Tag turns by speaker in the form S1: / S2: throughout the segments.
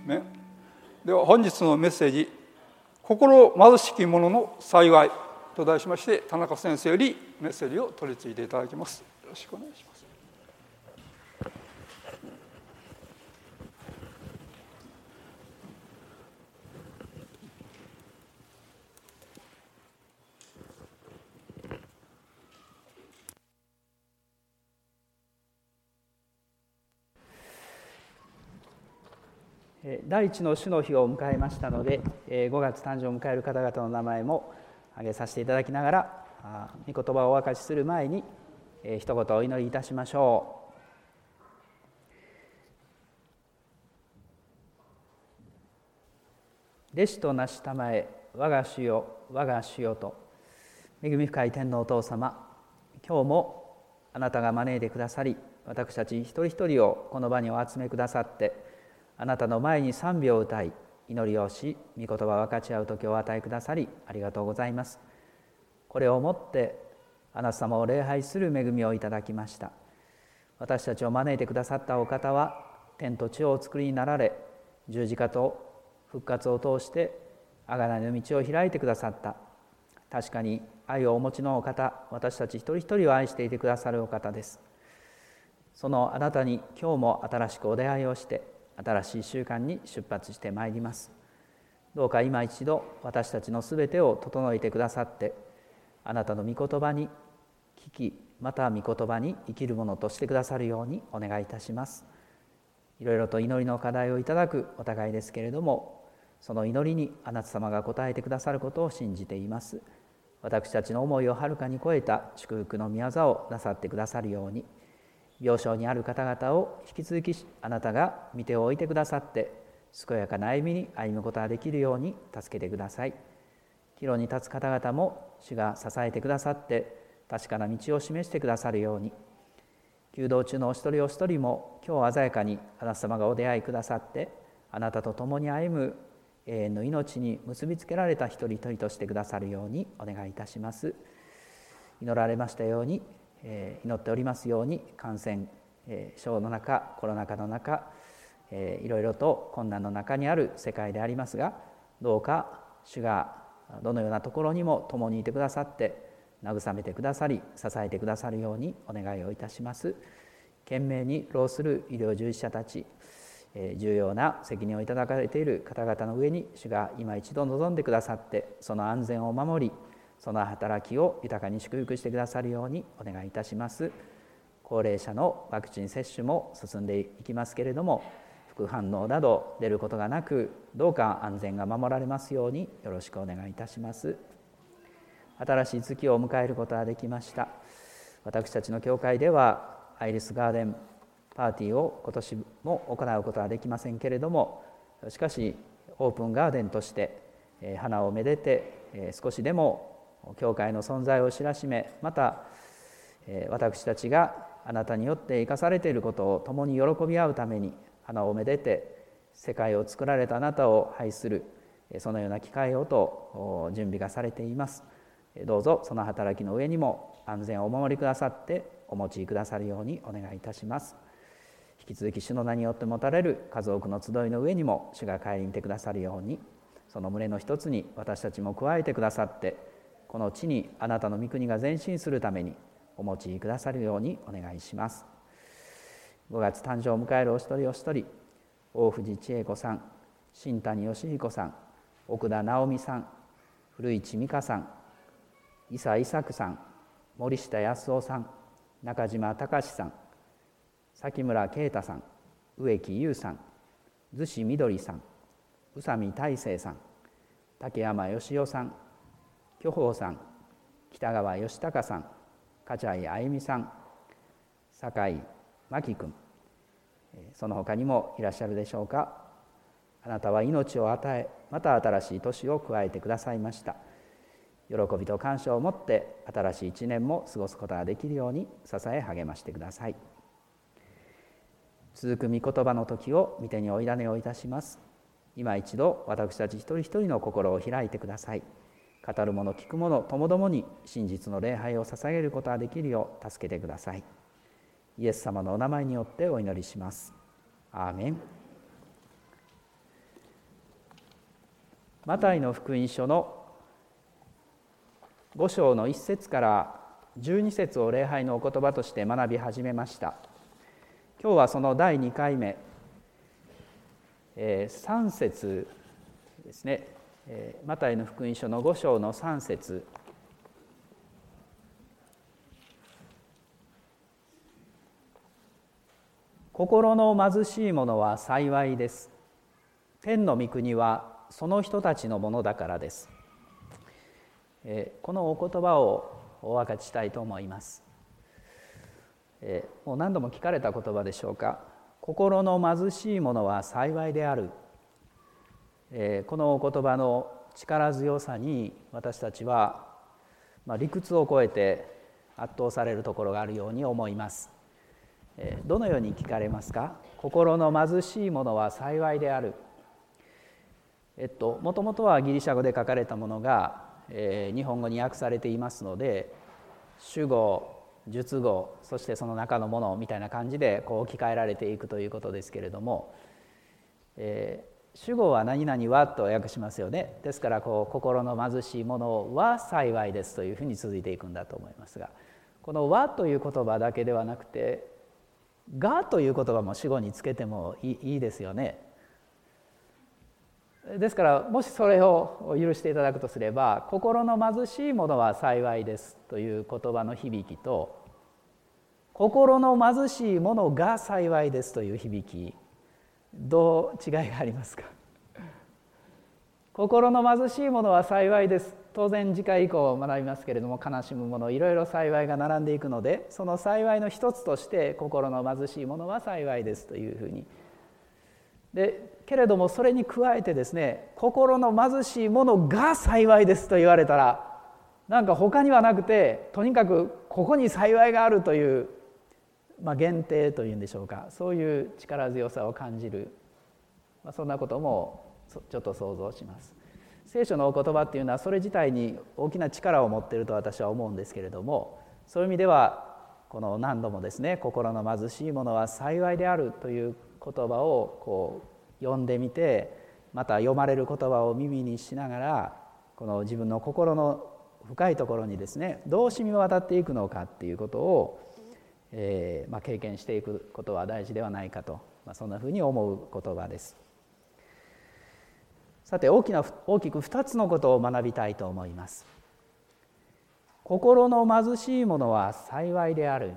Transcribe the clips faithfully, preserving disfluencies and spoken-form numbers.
S1: メン。では本日のメッセージ、心貧しき者の幸いと題しまして、田中先生よりメッセージを取り次いでいただきます。よろしくお願いします。
S2: 第一の主の日を迎えましたので、ごがつ誕生を迎える方々の名前も挙げさせていただきながら、御言葉をお明かしする前に一言お祈りいたしましょう。弟子となしたまえ、我が主よ我が主よと、恵み深い天のお父様、今日もあなたが招いてくださり、私たち一人一人をこの場にお集めくださって、あなたの前に賛美を歌い、祈りをし、御言葉を分かち合う時をお与えくださりありがとうございます。これをもってあなた様を礼拝する恵みをいただきました。私たちを招いてくださったお方は、天と地をお作りになられ、十字架と復活を通して贖いの道を開いてくださった。確かに愛をお持ちのお方、私たち一人一人を愛していてくださるお方です。そのあなたに今日も新しくお出会いをして、新しい習慣に出発してまいります。どうか今一度私たちのすべてを整えてくださって、あなたの御言葉に聞き、また御言葉に生きるものとしてくださるようにお願いいたします。いろいろと祈りの課題をいただくお互いですけれども、その祈りにあなた様が応えてくださることを信じています。私たちの思いをはるかに超えた祝福の御業をなさってくださるように、病床にある方々を引き続きあなたが御手を置いてくださって、健やかな歩みに歩むことができるように助けてください。岐路に立つ方々も主が支えてくださって、確かな道を示してくださるように、求道中のお一人お一人も今日鮮やかにあなた様がお出会いくださって、あなたと共に歩む永遠の命に結びつけられた一人一人としてくださるようにお願いいたします。祈られましたように、えー、祈っておりますように、感染症の中、コロナ禍の中、えー、いろいろと困難の中にある世界でありますが、どうか主がどのようなところにも共にいてくださって、慰めてくださり、支えてくださるようにお願いをいたします。懸命に労する医療従事者たち、えー、重要な責任をいただかれている方々の上に主が今一度望んでくださって、その安全を守り、その働きを豊かに祝福してくださるようにお願いいたします。高齢者のワクチン接種も進んでいきますけれども、副反応など出ることがなく、どうか安全が守られますようによろしくお願いいたします。新しい月を迎えることができました。私たちの教会ではアイリスガーデンパーティーを今年も行うことはできませんけれども、しかしオープンガーデンとして花をめでて、少しでも教会の存在を知らしめ、また私たちがあなたによって生かされていることを共に喜び合うために花をめでて、世界を作られたあなたを拝する、そのような機会をと準備がされています。どうぞその働きの上にも安全をお守りくださってお持ちくださるようにお願いいたします。引き続き主の名によって持たれる数多くの集いの上にも主が顧みてくださるように、その群れの一つに私たちも加えてくださって、この地にあなたの御国が前進するためにお持ちくださるようにお願いします。ごがつ誕生を迎えるお一人お一人、大藤千恵子さん、新谷義彦さん、奥田直美さん、古市美香さん、伊佐伊作さん、森下康夫さん、中島隆さん、崎村啓太さん、植木優さん、逗子みどりさん、宇佐美大成さん、竹山義雄さん、巨峰さん、北川義孝さん、柏井あゆみさん、酒井真紀君、その他にもいらっしゃるでしょうか。あなたは命を与え、また新しい年を加えてくださいました。喜びと感謝を持って新しい一年も過ごすことができるように支え励ましてください。続く御言葉の時を御手にお委ねをいたします。今一度私たち一人一人の心を開いてください。語る者聞く者ともどもに真実の礼拝を捧げることができるよう助けてください。イエス様のお名前によってお祈りします。アーメン。 マタイの福音書のご章のいっ節からじゅうに節を礼拝のお言葉として学び始めました。今日はそのだいにかいめ、えー、さん節ですね、えー、マタイの福音書のご章のさん節、心の貧しい者は幸いです。天の御国はその人たちのものだからです。えー、このお言葉をお分かちしたいと思います。えー、もう何度も聞かれた言葉でしょうか。心の貧しい者は幸いである。えー、このお言葉の力強さに私たちは、まあ、理屈を超えて圧倒されるところがあるように思います。えー、どのように聞かれますか。心の貧しい者は幸いである。えっと、もともとはギリシャ語で書かれたものが、えー、日本語に訳されていますので、主語、述語、そしてその中のものみたいな感じでこう置き換えられていくということですけれども、えー、主語は何々はと訳しますよね。ですからこう心の貧しい者は幸いですというふうに続いていくんだと思いますが、このはという言葉だけではなくて、がという言葉も主語につけてもいい、いいですよね。ですからもしそれを許していただくとすれば、心の貧しい者は幸いですという言葉の響きと、心の貧しい者が幸いですという響き、どう違いがありますか。心の貧しい者は幸いです。当然次回以降学びますけれども、悲しむ者いろいろ幸いが並んでいくので、その幸いの一つとして心の貧しい者は幸いですというふうに。でけれどもそれに加えてですね、心の貧しい者が幸いですと言われたら、なんか他にはなくて、とにかくここに幸いがあるという、まあ、限定というんでしょうか、そういう力強さを感じる、まあ、そんなこともちょっと想像します。聖書のお言葉っていうのはそれ自体に大きな力を持っていると私は思うんですけれども、そういう意味ではこの何度もですね、心の貧しい者は幸いであるという言葉をこう読んでみて、また読まれる言葉を耳にしながら、この自分の心の深いところにですね、どう染み渡っていくのかっていうことを、えーまあ、経験していくことは大事ではないかと、まあ、そんなふうに思う言葉です。さて、大きな大きくふたつのことを学びたいと思います。心の貧しい者は幸いである。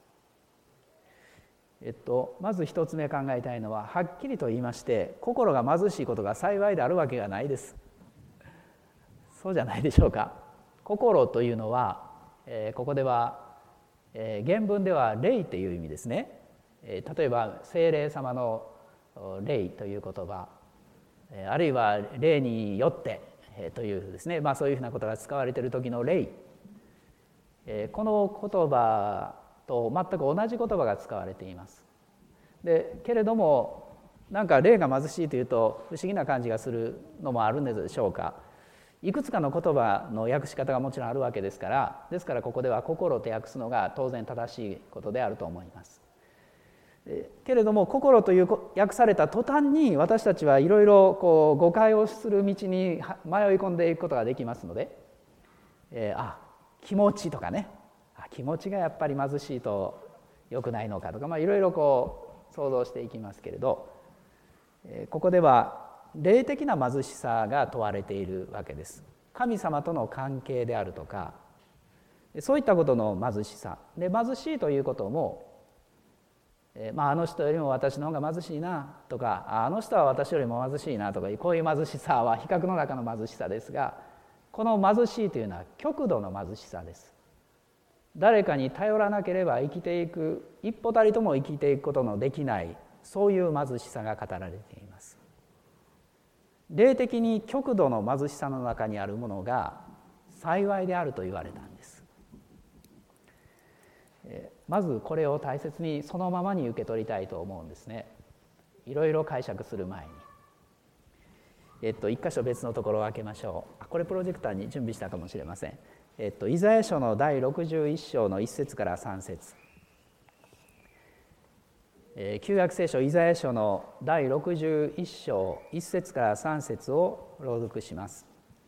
S2: えっと、まず一つ目考えたいのは、はっきりと言いまして、心が貧しいことが幸いであるわけがないです。そうじゃないでしょうか。心というのは、えー、ここでは、えー、原文では霊という意味ですね。えー、例えば聖霊様の霊という言葉、えー、あるいは霊によって、えー、というですね、まあ、そういうふうなことが使われている時の霊、えー、この言葉と全く同じ言葉が使われています。でけれども、なんか霊が貧しいというと不思議な感じがするのもあるんでしょうか。いくつかの言葉の訳し方がもちろんあるわけですから、ですからここでは心と訳すのが当然正しいことであると思います。けれども、心という訳された途端に私たちはいろいろこう誤解をする道に迷い込んでいくことができますので、えー、あ気持ちとかね、あ気持ちがやっぱり貧しいと良くないのかとか、まあ、いろいろこう想像していきますけれど、えー、ここでは霊的な貧しさが問われているわけです。神様との関係であるとか、そういったことの貧しさで、貧しいということも、えーまあ、あの人よりも私の方が貧しいなとか、あの人は私よりも貧しいなとか、こういう貧しさは比較の中の貧しさですが、この貧しいというのは極度の貧しさです。誰かに頼らなければ生きていく、一歩たりとも生きていくことのできない、そういう貧しさが語られています。霊的に極度の貧しさの中にあるものが幸いであると言われたんです。まずこれを大切にそのままに受け取りたいと思うんですね。いろいろ解釈する前に、えっと、一箇所別のところを開けましょう。これプロジェクターに準備したかもしれません。えっと、イザヤ書のだいろくじゅういっ章のいっ節からさん節。 旧約聖書イザヤ書のだいろくじゅういっ章いっ節からさん節を朗読します。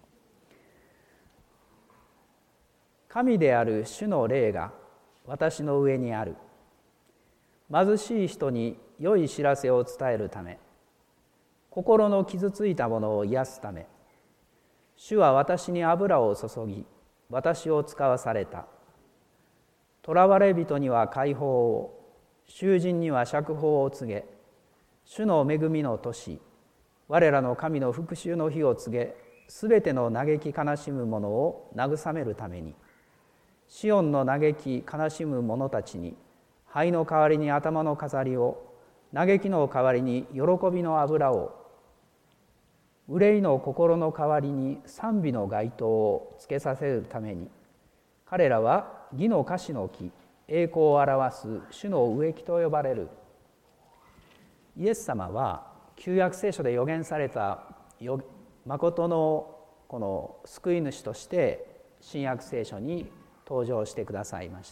S2: 神である主の霊が私の上にある。貧しい人に良い知らせを伝えるため、心の傷ついたものを癒すため、主は私に油を注ぎ、私を使わされた。囚われ人には解放を、囚人には釈放を告げ、主の恵みの年、我らの神の復讐の日を告げ、すべての嘆き悲しむ者を慰めるために、シオンの嘆き悲しむ者たちに、灰の代わりに頭の飾りを、嘆きの代わりに喜びの油を、憂いの心の代わりに賛美の街灯をつけさせるために、彼らは義の樫の木、栄光を表す主の植木と呼ばれる。イエス様は旧約聖書で予言された誠のこの救い主として新約聖書に登場してくださいました。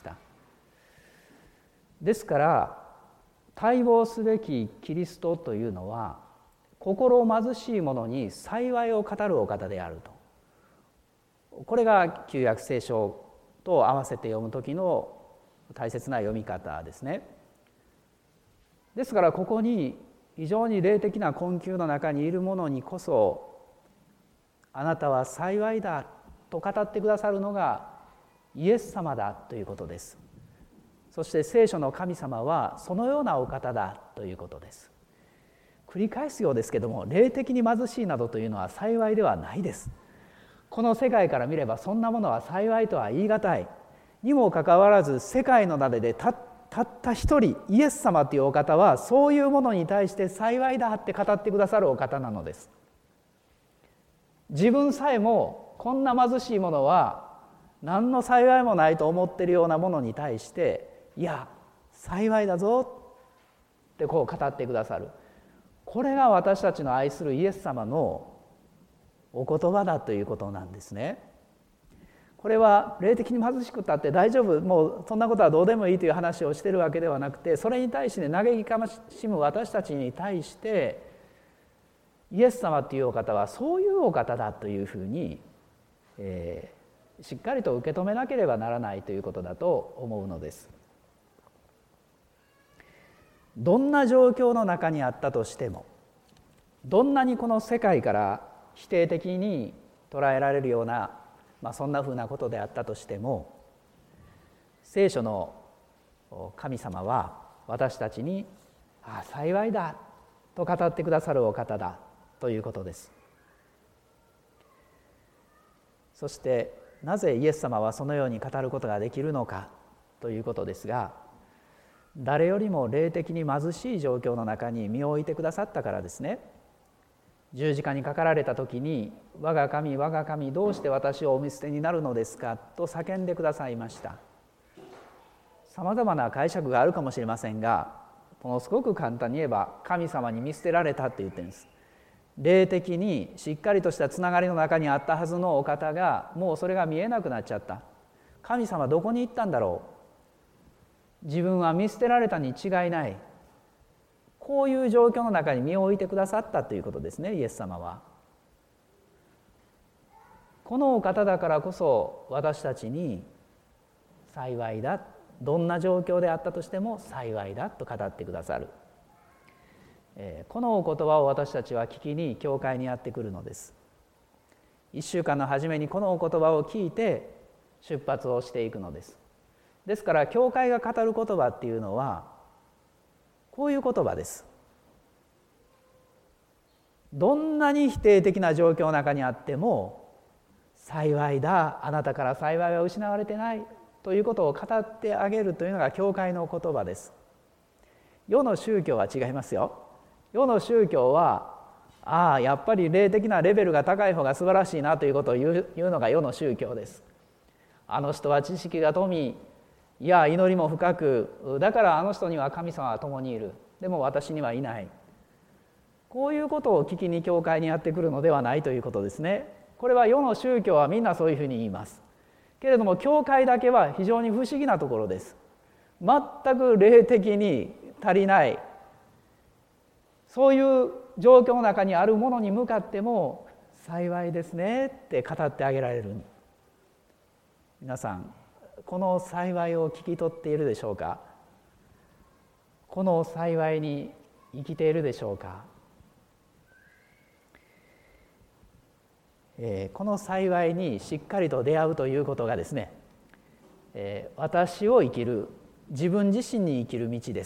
S2: ですから待望すべきキリストというのは、心貧しい者に幸いを語るお方であると。これが旧約聖書と合わせて読む時の大切な読み方ですね。ですからここに非常に霊的な困窮の中にいる者にこそ、あなたは幸いだと語ってくださるのがイエス様だということです。そして聖書の神様はそのようなお方だということです。繰り返すようですけども、霊的に貧しいなどというのは幸いではないです。この世界から見ればそんなものは幸いとは言い難い。にもかかわらず世界の中で た, たった一人イエス様というお方は、そういうものに対して幸いだって語ってくださるお方なのです。自分さえもこんな貧しいものは何の幸いもないと思っているようなものに対して、いや幸いだぞってこう語ってくださる。これが私たちの愛するイエス様のお言葉だということなんですね。これは霊的に貧しくたって大丈夫、もうそんなことはどうでもいいという話をしているわけではなくて、それに対して嘆き悲しむ私たちに対してイエス様というお方はそういうお方だというふうに、えー、しっかりと受け止めなければならないということだと思うのです。どんな状況の中にあったとしても、どんなにこの世界から否定的に捉えられるような、まあ、そんなふうなことであったとしても、聖書の神様は私たちに「ああ幸いだ」と語ってくださるお方だということです。そしてなぜイエス様はそのように語ることができるのかということですが、誰よりも霊的に貧しい状況の中に身を置いてくださったからですね。十字架にかかられた時に「我が神我が神どうして私をお見捨てになるのですか」と叫んでくださいました。さまざまな解釈があるかもしれませんが、ものすごく簡単に言えば神様に見捨てられたって言ってるんです。霊的にしっかりとしたつながりの中にあったはずのお方が、もうそれが見えなくなっちゃった。神様どこに行ったんだろう、自分は見捨てられたに違いない、こういう状況の中に身を置いてくださったということですね。イエス様はこのお方だからこそ私たちに幸いだ、どんな状況であったとしても幸いだと語ってくださる、えー、このお言葉を私たちは聞きに教会にやってくるのです。一週間の初めにこのお言葉を聞いて出発をしていくのです。ですから教会が語る言葉っていうのはこういう言葉です。どんなに否定的な状況の中にあっても幸いだ、あなたから幸いは失われてないということを語ってあげるというのが教会の言葉です。世の宗教は違いますよ。世の宗教はああやっぱり霊的なレベルが高い方が素晴らしいなということを言う、言うのが世の宗教です。あの人は知識が富、いや祈りも深く、だからあの人には神様は共にいる、でも私にはいない、こういうことを聞きに教会にやってくるのではないということですね。これは世の宗教はみんなそういうふうに言いますけれども、教会だけは非常に不思議なところです。全く霊的に足りない、そういう状況の中にあるものに向かっても幸いですねって語ってあげられる。皆さんこの幸いを聞き取っているでしょうか。この幸いに生きているでしょうか。えー、この幸いにしっかりと出会うということがですね、えー、私を生きる、自分自身に生きる道です。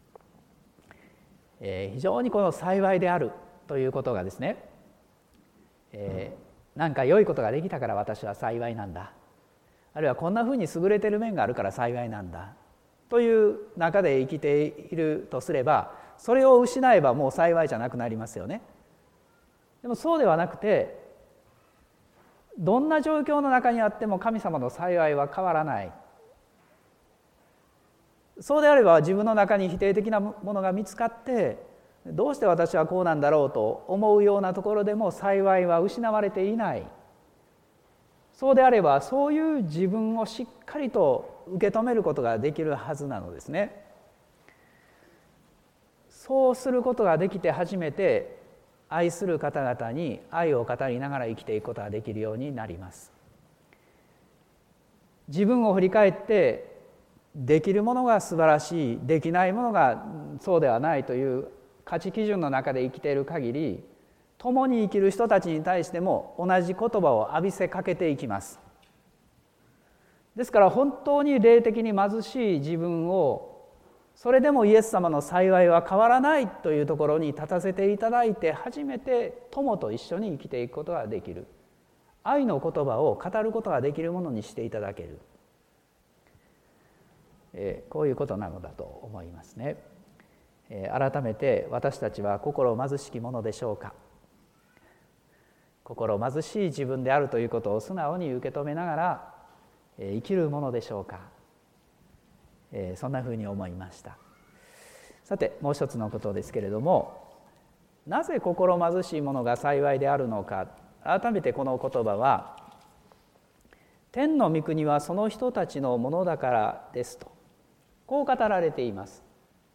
S2: えー、非常にこの幸いであるということがですね、えー、なんか良いことができたから私は幸いなんだ、あるいはこんなふうに優れている面があるから幸いなんだという中で生きているとすれば、それを失えばもう幸いじゃなくなりますよね。でもそうではなくて、どんな状況の中にあっても神様の幸いは変わらない。そうであれば自分の中に否定的なものが見つかって、どうして私はこうなんだろうと思うようなところでも幸いは失われていない。そうであればそういう自分をしっかりと受け止めることができるはずなのですね。そうすることができて初めて愛する方々に愛を語りながら生きていくことができるようになります。自分を振り返ってできるものが素晴らしい、できないものがそうではないという価値基準の中で生きている限り、共に生きる人たちに対しても同じ言葉を浴びせかけていきます。ですから本当に霊的に貧しい自分を、それでもイエス様の幸いは変わらないというところに立たせていただいて、初めて友と一緒に生きていくことができる、愛の言葉を語ることができるものにしていただける、えー、こういうことなのだと思いますね。えー、改めて私たちは心貧しきものでしょうか。心貧しい自分であるということを素直に受け止めながら、えー、生きるものでしょうか。えー、そんなふうに思いました。さてもう一つのことですけれども、なぜ心貧しいものが幸いであるのか。改めてこの言葉は、天の御国はその人たちのものだからですと、こう語られています。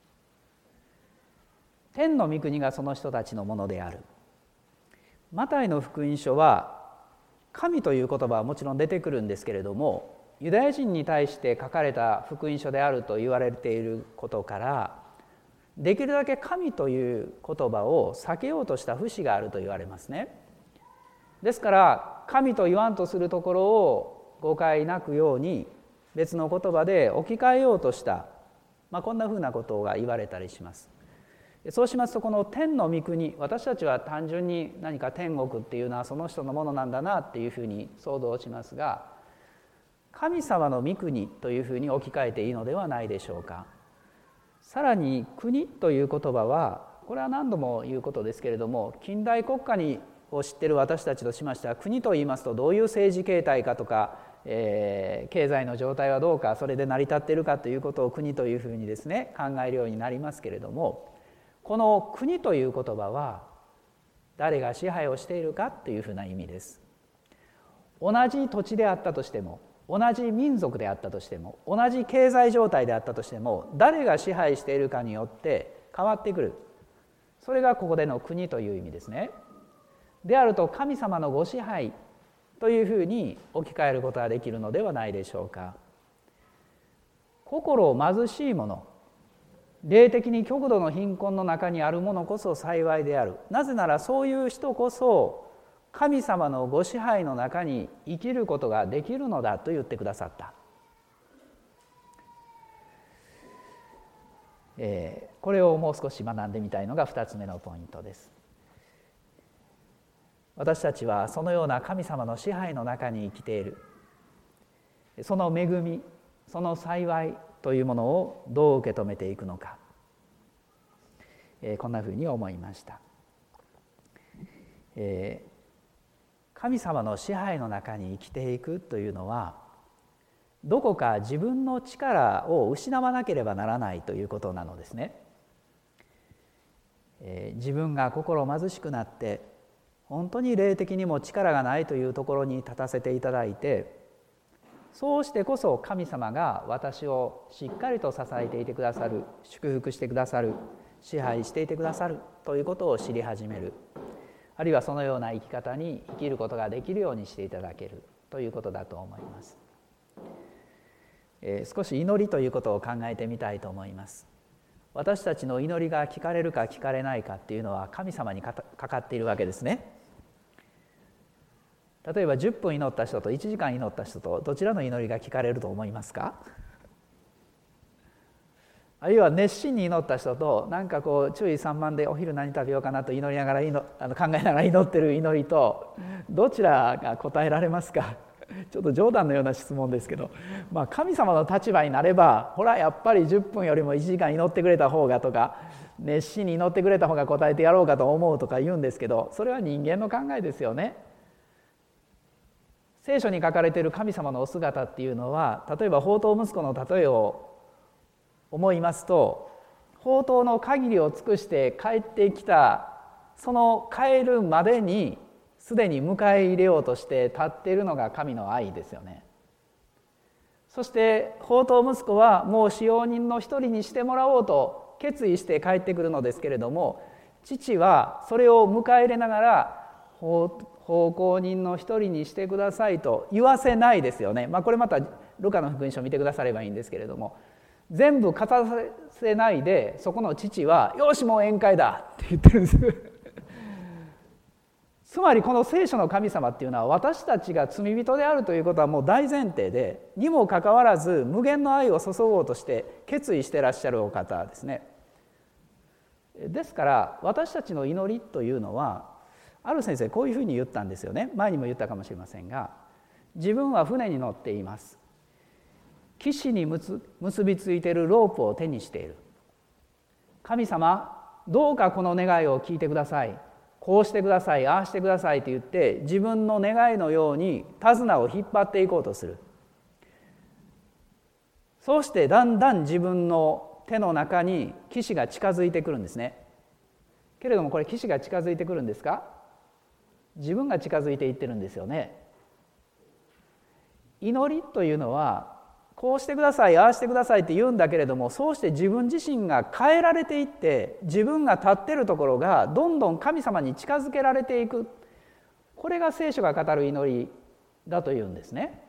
S2: 天の御国がその人たちのものである。マタイの福音書は神という言葉はもちろん出てくるんですけれども、ユダヤ人に対して書かれた福音書であると言われていることから、できるだけ神という言葉を避けようとした節があると言われますね。ですから神と言わんとするところを誤解なくように別の言葉で置き換えようとした、まあ、こんなふうなことが言われたりします。そうしますと、この天の御国、私たちは単純に何か天国っていうのはその人のものなんだなっていうふうに想像しますが、神様の御国というふうに置き換えていいのではないでしょうか。さらに国という言葉は、これは何度も言うことですけれども、近代国家にを知っている私たちとしましては、国といいますとどういう政治形態かとか、えー、経済の状態はどうか、それで成り立っているかということを国というふうにですね考えるようになりますけれども、この国という言葉は誰が支配をしているかというふうな意味です。同じ土地であったとしても、同じ民族であったとしても、同じ経済状態であったとしても、誰が支配しているかによって変わってくる。それがここでの国という意味ですね。であると、神様のご支配というふうに置き換えることができるのではないでしょうか。心貧しいもの、霊的に極度の貧困の中にあるものこそ幸いである。なぜならそういう人こそ神様のご支配の中に生きることができるのだと言ってくださった。えー、これをもう少し学んでみたいのがふたつめのポイントです。私たちはそのような神様の支配の中に生きている。その恵み、その幸いというものをどう受け止めていくのか、えー、こんなふうに思いました。えー神様の支配の中に生きていくというのは、どこか自分の力を失わなければならないということなのですね。えー、自分が心貧しくなって本当に霊的にも力がないというところに立たせていただいて、 そうしてこそ神様が私をしっかりと支えていてくださる、祝福してくださる、支配していてくださるということを知り始める、あるいはそのような生き方に生きることができるようにしていただけるということだと思います。えー、少し祈りということを考えてみたいと思います。私たちの祈りが聞かれるか聞かれないかっていうのは神様にかかっているわけですね。例えばじゅっぷん祈った人といちじかん祈った人とどちらの祈りが聞かれると思いますか？あるいは熱心に祈った人となんかこう注意散漫でお昼何食べようかなと祈りながら祈あの考えながら祈ってる祈りとどちらが答えられますか？ちょっと冗談のような質問ですけど、まあ、神様の立場になればほらやっぱりじゅっぷんよりもいちじかん祈ってくれた方がとか熱心に祈ってくれた方が答えてやろうかと思うとか言うんですけど、それは人間の考えですよね。聖書に書かれている神様のお姿っていうのは、例えば放蕩息子の例えを思いますと、放蕩の限りを尽くして帰ってきたその帰るまでにすでに迎え入れようとして立っているのが神の愛ですよね。そして放蕩息子はもう使用人の一人にしてもらおうと決意して帰ってくるのですけれども、父はそれを迎え入れながら奉公人の一人にしてくださいと言わせないですよね。まあ、これまたルカの福音書を見てくださればいいんですけれども、全部勝たせないでそこの父はよしもう宴会だって言ってるんですつまりこの聖書の神様っていうのは私たちが罪人であるということはもう大前提で、にもかかわらず無限の愛を注ごうとして決意してらっしゃるお方ですね。ですから私たちの祈りというのは、ある先生こういうふうに言ったんですよね。前にも言ったかもしれませんが、自分は船に乗っています。岸に結びついているロープを手にしている。神様どうかこの願いを聞いてください、こうしてください、ああしてくださいと言って自分の願いのように手綱を引っ張っていこうとする。そうしてだんだん自分の手の中に岸が近づいてくるんですね。けれどもこれ岸が近づいてくるんですか？自分が近づいていってるんですよね。祈りというのはこうしてください、ああしてくださいって言うんだけれども、そうして自分自身が変えられていって自分が立っているところがどんどん神様に近づけられていく、これが聖書が語る祈りだというんですね。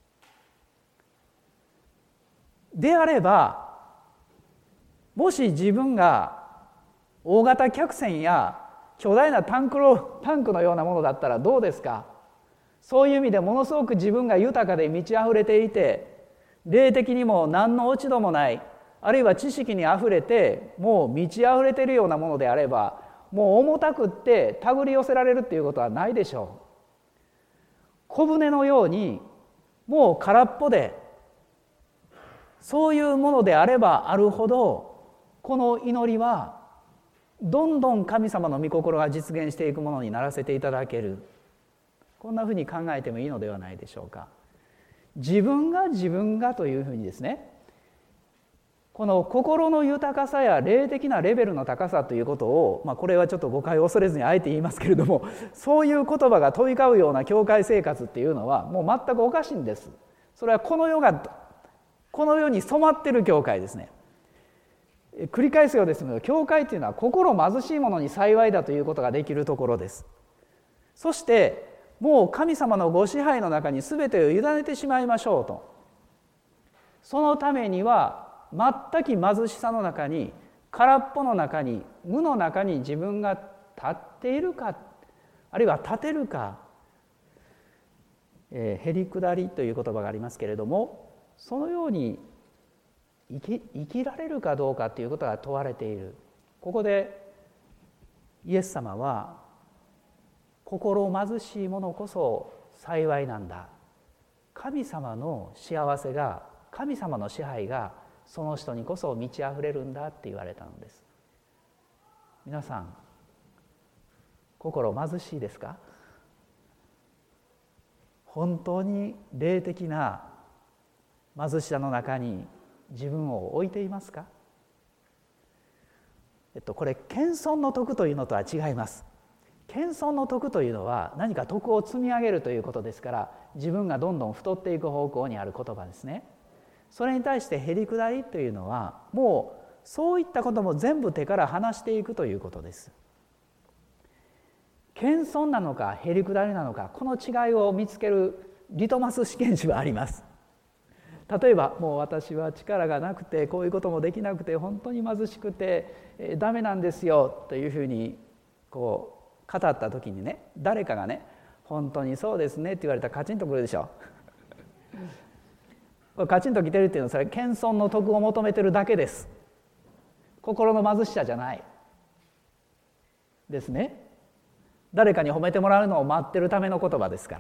S2: であればもし自分が大型客船や巨大なタンクロ、タンクのようなものだったらどうですか？そういう意味でものすごく自分が豊かで満ち溢れていて、霊的にも何の落ち度もない、あるいは知識にあふれてもう満ち溢れているようなものであれば、もう重たくって手繰り寄せられるっていうことはないでしょう。小舟のようにもう空っぽで、そういうものであればあるほどこの祈りはどんどん神様の御心が実現していくものにならせていただける、こんなふうに考えてもいいのではないでしょうか。自分が自分がというふうにですね、この心の豊かさや霊的なレベルの高さということを、まあ、これはちょっと誤解を恐れずにあえて言いますけれども、そういう言葉が飛び交うような教会生活っていうのはもう全くおかしいんです。それはこの世がこの世に染まっている教会ですね。繰り返すようですけど、教会というのは心貧しいものに幸いだということができるところです。そしてもう神様のご支配の中に全てを委ねてしまいましょうと。そのためには全く貧しさの中に、空っぽの中に、無の中に自分が立っているか、あるいは立てるか、えー、へりくだりという言葉がありますけれども、そのように生き、生きられるかどうかということが問われている。ここでイエス様は心貧しい者こそ幸いなんだ、神様の幸せが、神様の支配がその人にこそ満ち溢れるんだって言われたのです。皆さん心貧しいですか？本当に霊的な貧しさの中に自分を置いていますか？えっとこれ謙遜の徳というのとは違います。 謙遜の徳というのは何か徳を積み上げるということですから、自分がどんどん太っていく方向にある言葉ですね。それに対してへりくだりというのは、もうそういったことも全部手から離していくということです。謙遜なのかへりくだりなのか、この違いを見つけるリトマス試験紙はあります。例えば、もう私は力がなくてこういうこともできなくて本当に貧しくて、えー、ダメなんですよというふうにこう語った時にね、誰かがね本当にそうですねって言われたらカチンとくるでしょカチンときてるっていうのは、それ謙遜の徳を求めてるだけです。心の貧しさじゃないですね。誰かに褒めてもらうのを待ってるための言葉ですから。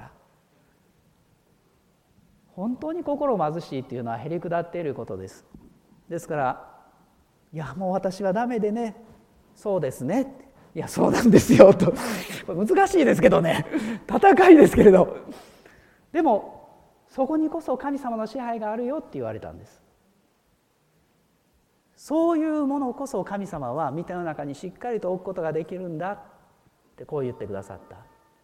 S2: 本当に心貧しいっていうのはへりくだっていることです。ですから、いやもう私はダメでね、そうですね、いやそうなんですよと難しいですけどね、戦いですけれど、でもそこにこそ神様の支配があるよって言われたんです。そういうものこそ神様は御手の中にしっかりと置くことができるんだってこう言ってくださった。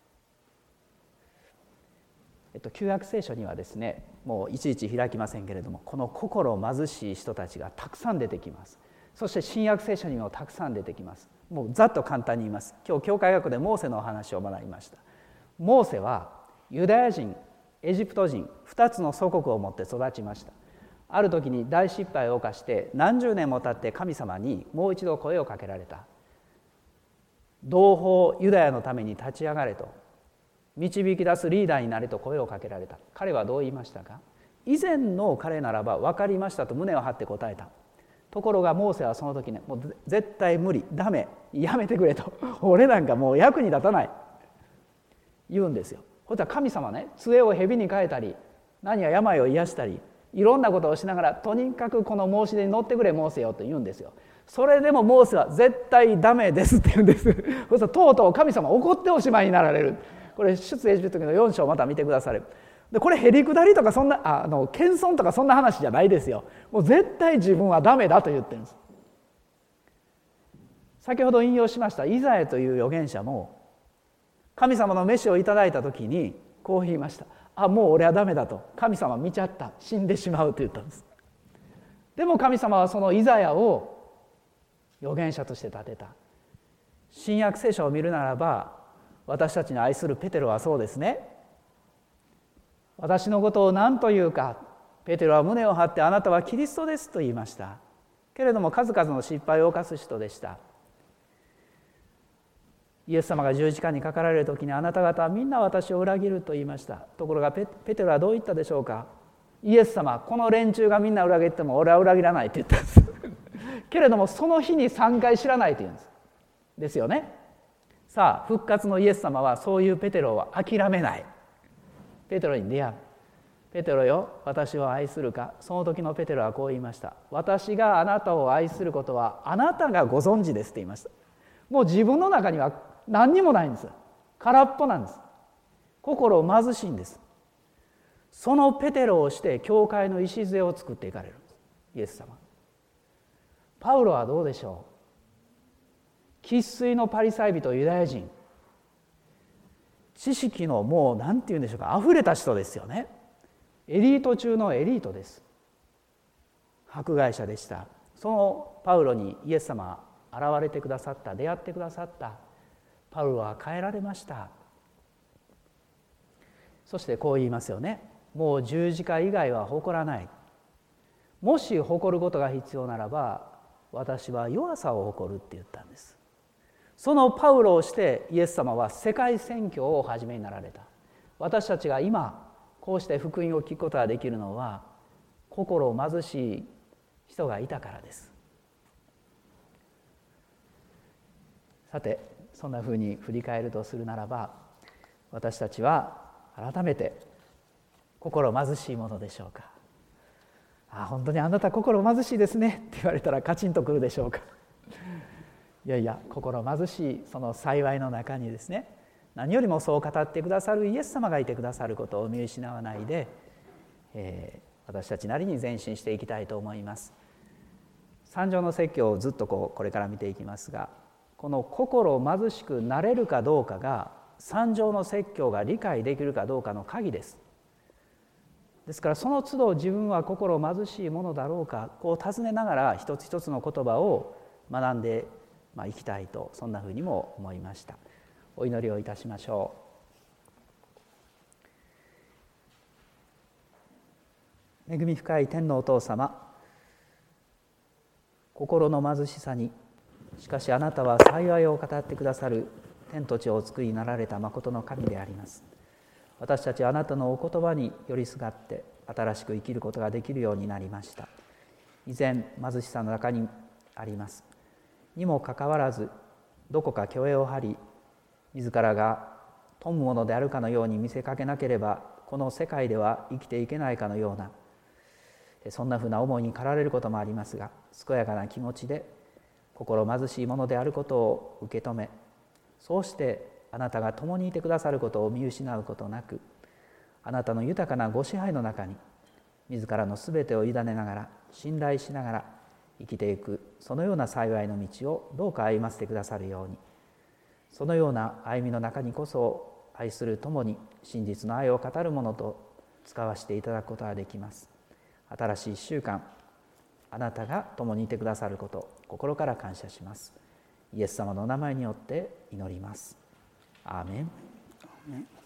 S2: えっと、旧約聖書にはですね、もういちいち開きませんけれども、この心貧しい人たちがたくさん出てきます。そして新約聖書にもたくさん出てきます。もうざっと簡単に言います。今日教会学でモーセのお話を学びました。モーセはユダヤ人、エジプト人ふたつの祖国を持って育ちました。ある時に大失敗を犯して何十年も経って神様にもう一度声をかけられた。同胞ユダヤのために立ち上がれと、導き出すリーダーになれと声をかけられた。彼はどう言いましたか？以前の彼ならば分かりましたと胸を張って答えた。ところがモーセはその時ね、もう絶対無理、ダメ、やめてくれと俺なんかもう役に立たない言うんですよ。そしたら神様ね、杖を蛇に変えたり何や病を癒したりいろんなことをしながら、とにかくこの申し出に乗ってくれモーセよと言うんですよ。それでもモーセは絶対ダメですって言うんです。そしたらとうとう神様怒っておしまいになられる。これ出エジプト記のよん章また見てくだされ。でこれへりくだりとかそんなああの謙遜とかそんな話じゃないですよ。もう絶対自分はダメだと言ってるんです。先ほど引用しましたイザヤという預言者も神様の召しをいただいた時にこう言いました。あ、もう俺はダメだと、神様見ちゃった、死んでしまうと言ったんです。でも神様はそのイザヤを預言者として立てた。新約聖書を見るならば、私たちの愛するペテロはそうですね。私のことを何というか、ペテロは胸を張ってあなたはキリストですと言いました。けれども数々の失敗を犯す人でした。イエス様が十字架にかかられる時に、あなた方はみんな私を裏切ると言いました。ところが ペ, ペテロはどう言ったでしょうか。イエス様、この連中がみんな裏切っても俺は裏切らないって言ったんですけれどもその日にさんかい知らないと言うんですですよね。さあ復活のイエス様はそういうペテロを諦めない。ペテロに出会う。ペテロよ、私を愛するか。その時のペテロはこう言いました。私があなたを愛することはあなたがご存知ですって言いました。もう自分の中には何にもないんです。空っぽなんです。心貧しいんです。そのペテロをして教会の礎を作っていかれるんです、イエス様。パウロはどうでしょう。生粋のパリサイ人ユダヤ人、知識のもう何て言うんでしょうか、あふれた人ですよね。エリート中のエリートです。迫害者でした。そのパウロにイエス様現れてくださった、出会ってくださった。パウロは変えられました。そしてこう言いますよね。もう十字架以外は誇らない。もし誇ることが必要ならば私は弱さを誇るって言ったんです。そのパウロをしてイエス様は世界宣教をお始めになられた。私たちが今こうして福音を聞くことができるのは心貧しい人がいたからです。さてそんなふうに振り返るとするならば、私たちは改めて心貧しいものでしょうか。あ、本当にあなた心貧しいですねって言われたらカチンとくるでしょうか。いやいや、心貧しいその幸いの中にですね、何よりもそう語ってくださるイエス様がいてくださることを見失わないで、えー、私たちなりに前進していきたいと思います。三条の説教をずっとこうこれから見ていきますが、 この心貧しくなれるかどうかが三条の説教が理解できるかどうかの鍵です。ですからその都度自分は心貧しいものだろうか、こう尋ねながら一つ一つの言葉を学んでいきたいと、そんなふうにも思いました。お祈りをいたしましょう。恵み深い天のお父様、心の貧しさにしかしあなたは幸いを語ってくださる天と地をお作りになられた誠の神であります。私たちはあなたのお言葉に寄りすがって新しく生きることができるようになりました。以前貧しさの中にありますにもかかわらず、どこか虚栄を張り、自らが富むものであるかのように見せかけなければこの世界では生きていけないかのような、そんなふうな思いに駆られることもありますが、健やかな気持ちで心貧しいものであることを受け止め、そうしてあなたが共にいてくださることを見失うことなく、あなたの豊かなご支配の中に自らのすべてを委ねながら、信頼しながら生きていく、そのような幸いの道をどうか歩ませてくださるように、そのような歩みの中にこそ愛する共に真実の愛を語るものと使わせていただくことができます。新しいいっしゅうかん、あなたが共にいてくださることを心から感謝します。イエス様のお名前によって祈ります。アーメン。